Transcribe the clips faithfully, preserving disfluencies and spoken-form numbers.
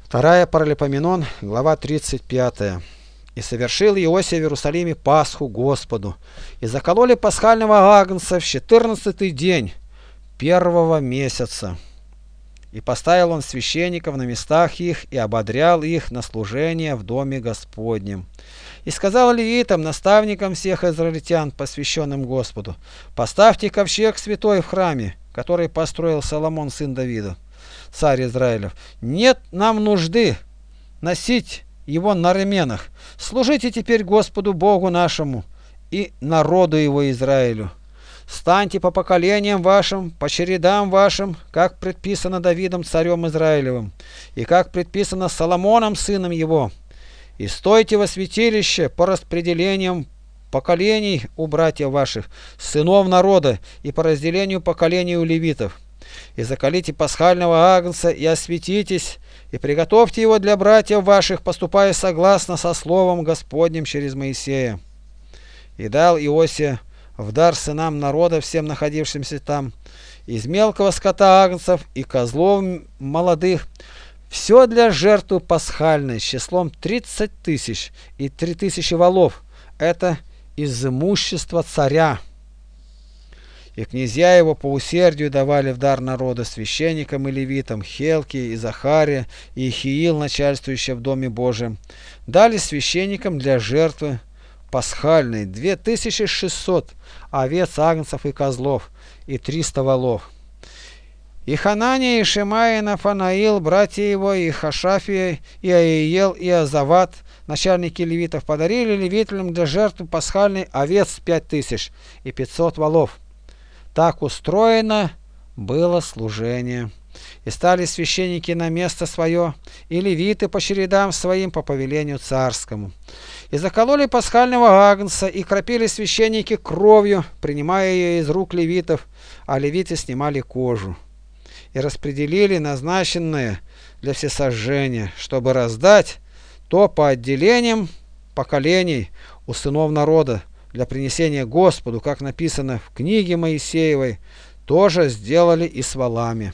Вторая Паралипоменон, глава тридцать пятая. «И совершил Иосия в Иерусалиме Пасху Господу, и закололи пасхального агнца в четырнадцатый день первого месяца. И поставил он священников на местах их, и ободрял их на служение в доме Господнем. И сказал левитам, наставникам всех израильтян, посвященным Господу: поставьте ковчег святой в храме, который построил Соломон сын Давида, царь Израилев. Нет нам нужды носить его на раменах. Служите теперь Господу Богу нашему и народу его Израилю. Станьте по поколениям вашим, по чередам вашим, как предписано Давидом царем Израилевым, и как предписано Соломоном сыном его. И стойте во святилище по распределениям поколений у братьев ваших, сынов народа, и по разделению поколений у левитов. И заколите пасхального агнца, и осветитесь, и приготовьте его для братьев ваших, поступая согласно со словом Господним через Моисея. И дал Иосия в дар сынам народа, всем находившимся там, из мелкого скота агнцев и козлов молодых, все для жертвы пасхальной с числом тридцать тысяч и три тысячи волов. Это из имущества царя. И князья его по усердию давали в дар народа священникам и левитам, Хелки и Захария и Ихиил, начальствующие в Доме Божьем, дали священникам для жертвы пасхальной две тысячи шестьсот овец, агнцев и козлов, и триста волов. И Ханания, и Шимай, и Нафанаил, братья его, и Хашафия, и Аиел, и Азават, начальники левитов, подарили левитам для жертвы пасхальной овец пять тысяч и пятьсот волов. Так устроено было служение. И стали священники на место свое, и левиты по чередам своим по повелению царскому. И закололи пасхального агнца, и кропили священники кровью, принимая ее из рук левитов, а левиты снимали кожу. И распределили назначенное для всесожжения, чтобы раздать то по отделениям поколений у сынов народа, для принесения Господу, как написано в книге Моисеевой, тоже сделали и с волами.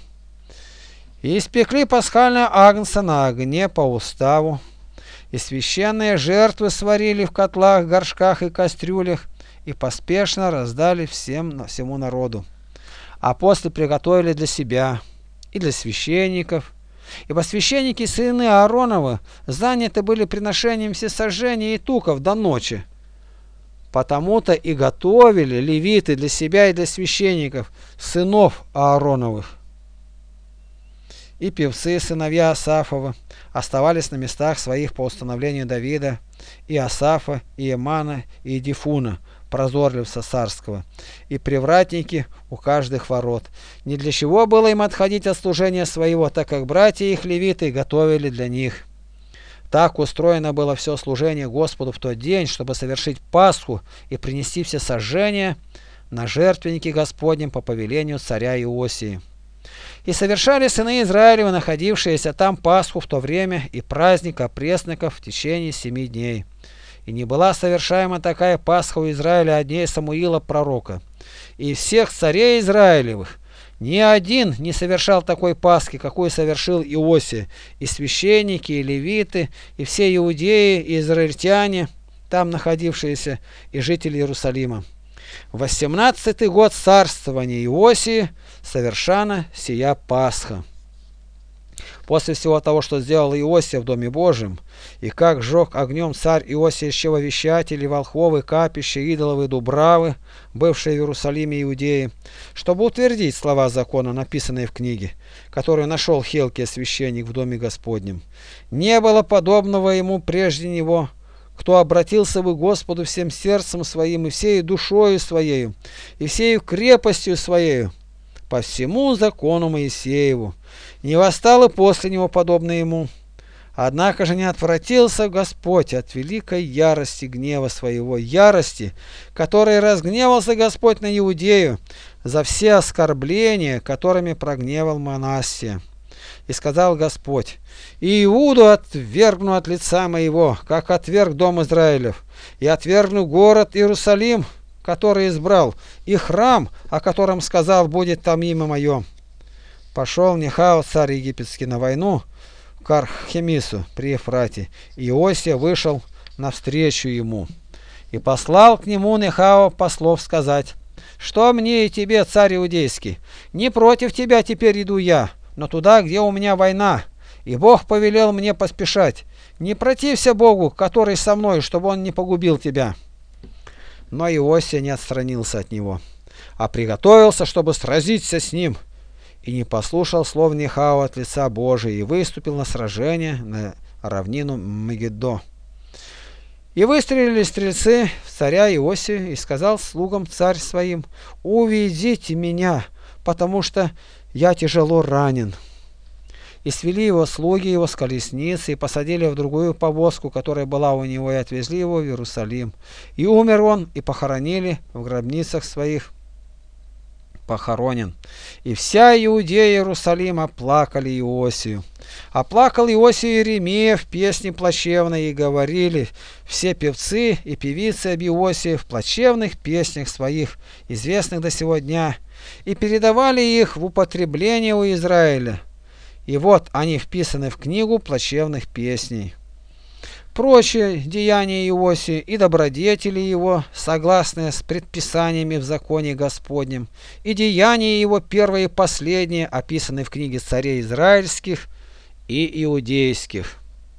И испекли пасхального агнца на огне по уставу, и священные жертвы сварили в котлах, горшках и кастрюлях, и поспешно раздали всем, всему народу. А после приготовили для себя и для священников, ибо священники, сыны Аароновы, заняты были приношением всесожжения и туков до ночи. Потому-то и готовили левиты для себя и для священников, сынов Аароновых. И певцы, сыновья Асафова, оставались на местах своих по установлению Давида, и Асафа, и Эмана, и Едифуна, прозорливца царского, и привратники у каждых ворот. Ни для чего было им отходить от служения своего, так как братья их левиты готовили для них. Так устроено было все служение Господу в тот день, чтобы совершить Пасху и принести все сожжения на жертвенники Господнем по повелению царя Иосии. И совершали сыны Израилева, находившиеся там, Пасху в то время и праздник опресноков в течение семи дней. И не была совершаема такая Пасха у Израиля от дней Самуила пророка. И всех царей Израилевых ни один не совершал такой Пасхи, какую совершил Иосия, и священники, и левиты, и все иудеи, и израильтяне, там находившиеся, и жители Иерусалима. В восемнадцатый год царствования Иосии совершана сия Пасха. После всего того, что сделал Иосия в Доме Божьем, и как сжег огнем царь Иосия щеловещатели, волхвовы, капища, идоловы, дубравы, бывшие в Иерусалиме Иудеи, чтобы утвердить слова закона, написанные в книге, которую нашел Хелкия священник в Доме Господнем. Не было подобного ему прежде него, кто обратился бы к Господу всем сердцем своим, и всею душою своею, и всею крепостью своею, по всему закону Моисееву. Не восстало после него подобное ему. Однако же не отвратился Господь от великой ярости гнева своего, ярости, которой разгневался Господь на Иудею за все оскорбления, которыми прогневал Манассия. И сказал Господь: и Иуду отвергну от лица моего, как отверг дом Израилев, и отвергну город Иерусалим, который избрал, и храм, о котором сказал: будет там имя мое. Пошел Нехао, царь египетский, на войну Кархемису при Ефрате. И Иосия вышел навстречу ему и послал к нему Нехао послов сказать: «Что мне и тебе, царь иудейский? Не против тебя теперь иду я, но туда, где у меня война, и Бог повелел мне поспешать. Не протився Богу, который со мной, чтобы он не погубил тебя». Но Иосия не отстранился от него, а приготовился, чтобы сразиться с ним, и не послушал слов Нехао от лица Божия, и выступил на сражение на равнину Мегиддо. И выстрелили стрельцы в царя Иосию, и сказал слугам царь своим: «Уведите меня, потому что я тяжело ранен». И свели его слуги его с колесницы, и посадили в другую повозку, которая была у него, и отвезли его в Иерусалим. И умер он, и похоронили в гробницах своих, похоронен. И вся Иудея Иерусалима плакали Иосию. А плакал Иосию Иеремия в песне плачевной, и говорили все певцы и певицы об Иосии в плачевных песнях своих, известных до сего дня, и передавали их в употребление у Израиля. И вот они вписаны в книгу плачевных песней. Прочие деяния Иосии и добродетели его, согласные с предписаниями в законе Господнем, и деяния его первые и последние, описаны в книге царей израильских и иудейских.